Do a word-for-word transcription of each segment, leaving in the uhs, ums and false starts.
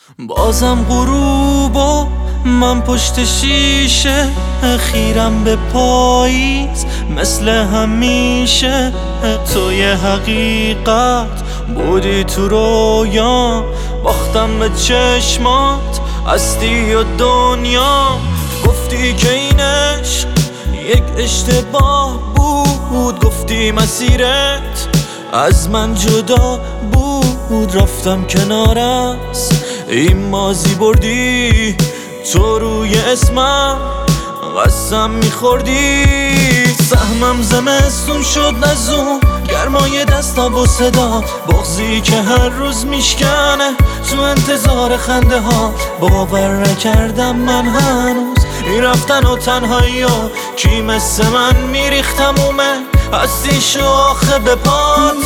بازم غروب و من پشت شیشه، خیرم به پاییز مثل همیشه. توی حقیقت بودی تو رویام، باختم به چشمات هستی و دنیا. گفتی که این عشق یک اشتباه بود، گفتی مسیرت از من جدا بود. رفتم کنار از این مازی بردی، تو روی اسمم قسم میخوردی. سهمم زمستون شد نزون، گرمای دستا و صدا، بغضی که هر روز میشکنه تو انتظار خنده ها. باور نکردم من هنوز این رفتن و تنهایی و کی مثل من میریخت تمومه هستی شاخه به پات.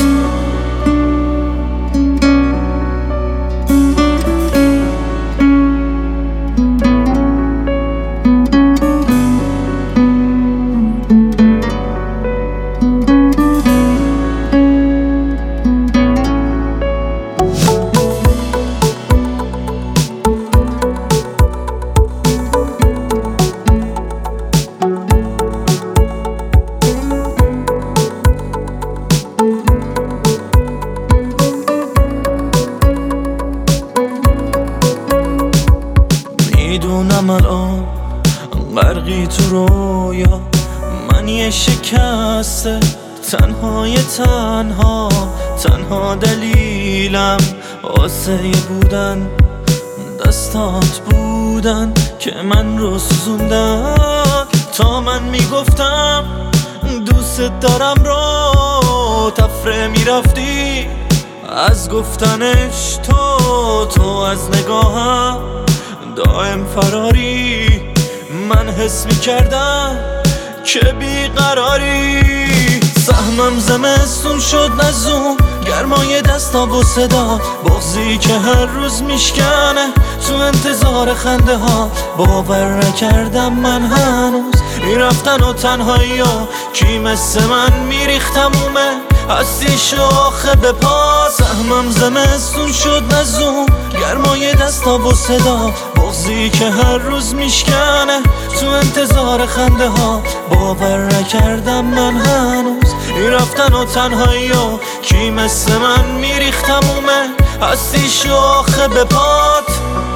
میدونم الان غرقی تو رویا، من یه شکسته تنهای تنها. تنها دلیلم واسه بودن دستات بودن که من رو سوزوندن. تا من میگفتم دوست دارم رو تفره میرفتی از گفتنش. تو تو از نگاهم دائم فراری، من حس میکردم که بیقراری. سهمم زمستون شد نزون، گرمای دستا و صدا، بغضی که هر روز میشکنه تو انتظار خنده ها. باور نکردم من هنوز این رفتن و تنهایی و کی مثل من میریخت تمومه هستی شاخه به پا. سهمم زمستون شد نزون، گرمای دستا و صدا، بغضی که هر روز میشکنه تو انتظار خنده ها. باور نکردم من هنوز این رفتن و تنهایی و کی مثل من میریخت تمومه هستی شاخه به پات.